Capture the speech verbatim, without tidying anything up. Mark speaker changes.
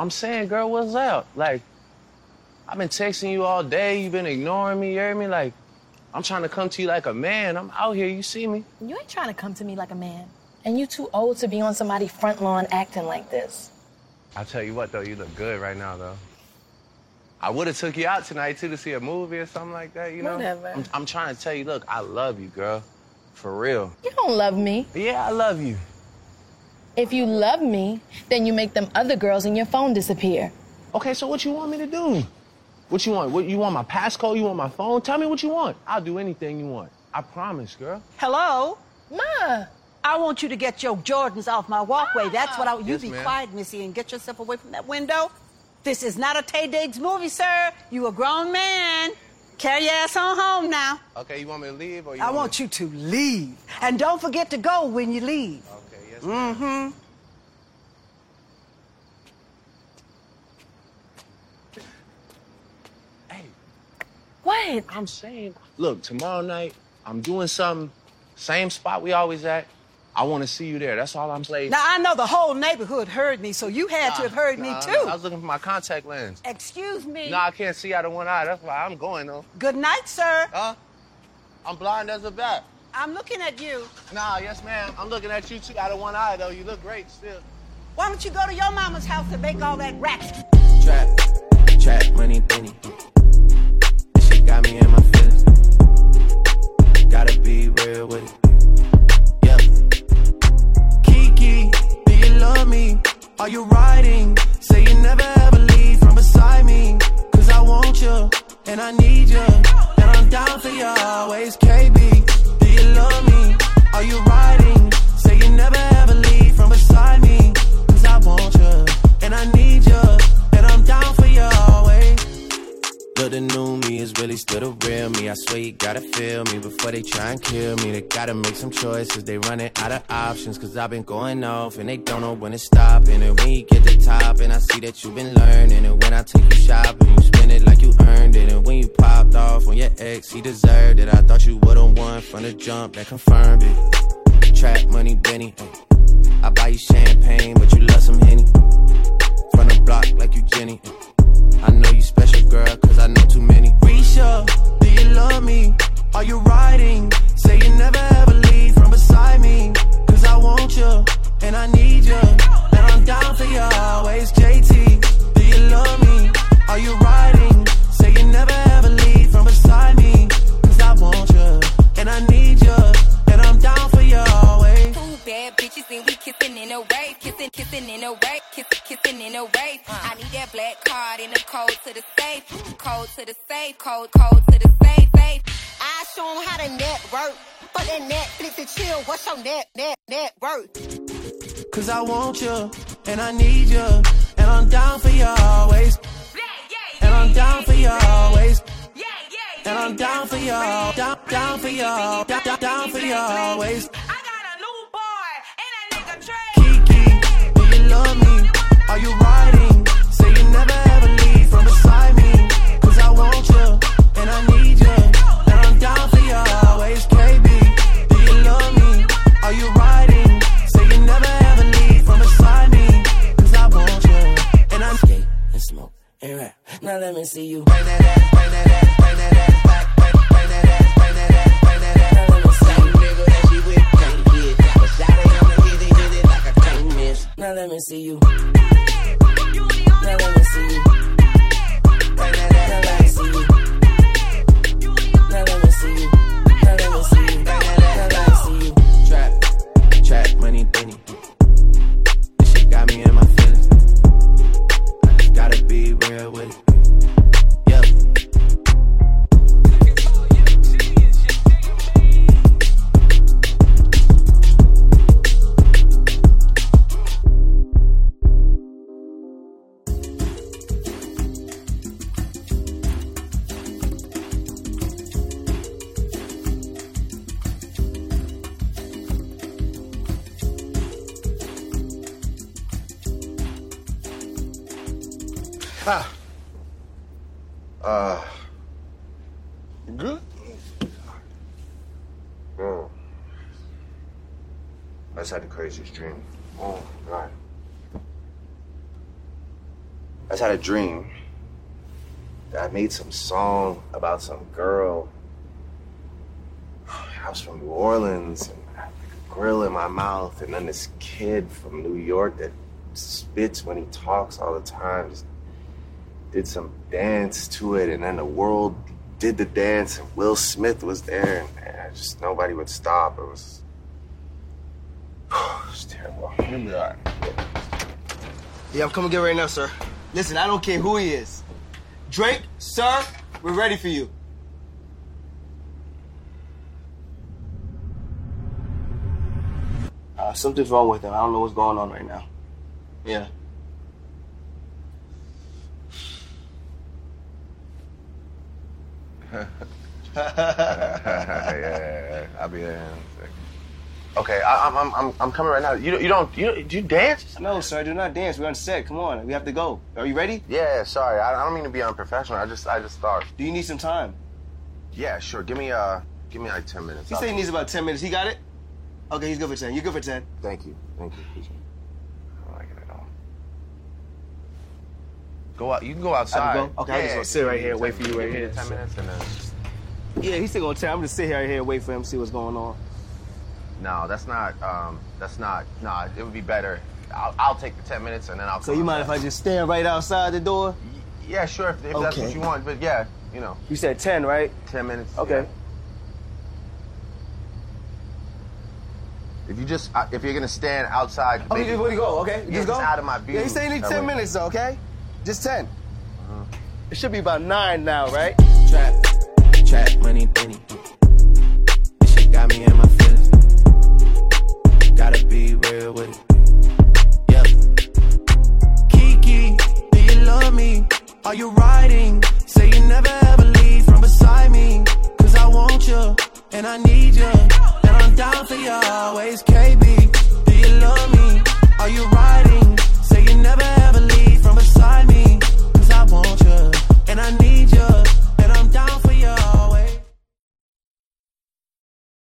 Speaker 1: I'm saying, girl, what's up? Like, I've been texting you all day. You've been ignoring me, you hear me? Like, I'm trying to come to you like a man. I'm out here, you see me?
Speaker 2: You ain't trying to come to me like a man. And you too old to be on somebody's front lawn acting like this.
Speaker 1: I'll tell you what, though, you look good right now, though. I would have took you out tonight, too, to see a movie or something like that, you know?
Speaker 2: Whatever.
Speaker 1: I'm, I'm trying to tell you, look, I love you, girl. For real.
Speaker 2: You don't love me.
Speaker 1: Yeah, I love you.
Speaker 2: If you love me, then you make them other girls in your phone disappear.
Speaker 1: Okay, so what you want me to do? What you want? What, you want my passcode? You want my phone? Tell me what you want. I'll do anything you want. I promise, girl.
Speaker 3: Hello?
Speaker 2: Ma.
Speaker 3: I want you to get your Jordans off my walkway. That's what I... You
Speaker 1: Yes,
Speaker 3: be
Speaker 1: ma'am.
Speaker 3: quiet, Missy, and get yourself away from that window. This is not a Tay Diggs movie, sir. You a grown man. Carry your ass on home now.
Speaker 1: Okay, you want me to leave or you
Speaker 3: I
Speaker 1: want,
Speaker 3: want
Speaker 1: me...
Speaker 3: you to leave. And don't forget to go when you leave.
Speaker 1: Okay, yes, ma'am.
Speaker 3: Mm-hmm.
Speaker 1: Hey.
Speaker 2: What?
Speaker 1: I'm saying, look, tomorrow night, I'm doing something, same spot we always at. I want to see you there. That's all I'm saying.
Speaker 3: Now, I know the whole neighborhood heard me, so you had
Speaker 1: Nah,
Speaker 3: to have heard
Speaker 1: nah,
Speaker 3: me, too.
Speaker 1: I was looking for my contact lens.
Speaker 3: Excuse me.
Speaker 1: No, I can't see out of one eye. That's why I'm going, though.
Speaker 3: Good night, sir.
Speaker 1: Huh? I'm blind as a bat.
Speaker 3: I'm looking at you.
Speaker 1: Nah, yes, ma'am. I'm looking at you, too, out of one eye, though. You look great still.
Speaker 3: Why don't you go to your mama's house and make all that racket?
Speaker 4: Trap, trap, money, penny. This shit got me in my feelings. Gotta be real with it. Yeah. Kiki, do you love me? Are you riding? Say you never ever leave from beside me. Cause I want you, and I need you. And I'm down for you always, K B. Do you love me? Are you riding? Say you never ever leave from beside me. Cause I want you, and I need you. And I'm down for you always. Look, the new me is really still the real me. I swear you gotta feel me before they try and kill me. They gotta make some choices, they running out of options. Cause I've been going off and they don't know when to stop. And when you get to top and I see that you've been learning. And when I take you shopping, you spend it like you earned it. And when you popped off on your ex, he deserved it. I thought you would've won from the jump, that confirmed it. Trap money, Benny. I buy you champagne, but you love some Henny. From the block like you Jenny. I know you special, girl, cause I know too many. Risha, do you love me? Are you riding? Say you never ever leave from beside me. Cause I want you, and I need you. And I'm down for you always, J T. Do you love me? Are you riding? Say you never ever leave from beside me. Cause I want you, and I need you. And I'm down for you always.
Speaker 5: Two bad bitches and we kissing in a wave. Kissing, kissing in a wave. Kissing, kissing in a wave. I need that black card in the code to the safe. Code to the safe. Code, code to the safe. Safe.
Speaker 6: I show them how to network. For that Netflix and chill, what's your net, net, net worth?
Speaker 4: Cause I want you, and I need you. And I'm down for you always. And I'm down for you always. And I'm down for you, down, down for you, down, down, down for you always.
Speaker 5: I got a new boy and that nigga Trey.
Speaker 4: Kiki, do you love me? Are you riding? Say you never ever leave from beside me. Cause I want you, and I need you. And I'm down for you always, K B. Do you love me? Are you riding? Say you never ever leave from beside me. Cause I want you, and I'm skate and smoke and rap. Now let me see you. Bring that ass, bring that ass, bring that ass back. Bring, bring that ass, bring that ass, bring that ass. Now let me see you. Nigga that she with can't hit. But shot it on the hit it, hit it like I can't miss. Now let me see you. Now let me see you. Bring that ass, now let me see you. Now let me see you. Now let me see you. Bring that ass, now let me see you. Trap, trap, money, Benny. This shit got me in my feelings. I just gotta be real with it. Yep.
Speaker 7: Ah. Uh. You good? Mm. I just had the craziest dream. Oh, God.
Speaker 8: just had a dream that I made some song about some girl. I was from New Orleans, and I had a grill in my mouth, and then this kid from New York that spits when he talks all the time just did some dance to it, and then the world did the dance, and Will Smith was there, and man, just nobody would stop. It was, it was terrible.
Speaker 7: You'll be all right.
Speaker 9: Yeah, I'm coming get right now, sir. Listen, I don't care who he is. Drake, sir, we're ready for you. Uh, something's wrong with him. I don't know what's going on right now. Yeah.
Speaker 8: yeah, yeah, yeah, I'll be there in a second. Okay, I, I'm, I'm, I'm, I'm coming right now. You, you don't, you, do you dance?
Speaker 9: No, sir, I do not dance. We're on set. Come on, we have to go. Are you ready?
Speaker 8: Yeah, sorry, I, I don't mean to be unprofessional. I just, I just thought.
Speaker 9: Do you need some time?
Speaker 8: Yeah, sure. Give me, uh, give me like ten minutes.
Speaker 9: He said he needs about ten minutes. He got it? Okay, he's good for ten. You're good for ten.
Speaker 8: Thank you, thank you. I don't like it at all.
Speaker 1: Go out. You can go outside.
Speaker 9: I can go? Okay, yeah, I'm just gonna sit right here and wait for you right here.
Speaker 8: Ten minutes and then.
Speaker 9: Yeah, he's still gonna tell. I'm gonna sit here right here and wait for him to see what's going on.
Speaker 8: No, that's not. Um, that's not. No, it would be better. I'll, I'll take the ten minutes and then I'll.
Speaker 9: So you mind if I just stand right outside the door?
Speaker 8: Yeah, sure. If, if
Speaker 9: okay.
Speaker 8: that's what you want, but yeah, you know.
Speaker 9: You said ten, right?
Speaker 8: Ten minutes.
Speaker 9: Okay.
Speaker 8: Yeah. If you just, uh, if you're gonna stand outside.
Speaker 9: Oh, maybe, where do you go? Okay,
Speaker 8: yeah,
Speaker 9: just go.
Speaker 8: Just out of my view.
Speaker 9: Yeah, you say you need ten minutes, though, okay? Just ten. Uh-huh. It should be about nine now, right?
Speaker 4: Trap, trap, money, penny. This shit got me in my feelings. Gotta be real with it. Yeah.
Speaker 6: Kiki, do you love me? Are you riding? Say you never ever leave from beside me. Cause I want you, and I need you. And I'm down for you always, K B. Do you love me? Are you riding? Say you never ever leave from beside me. Cause I want you, and I need you.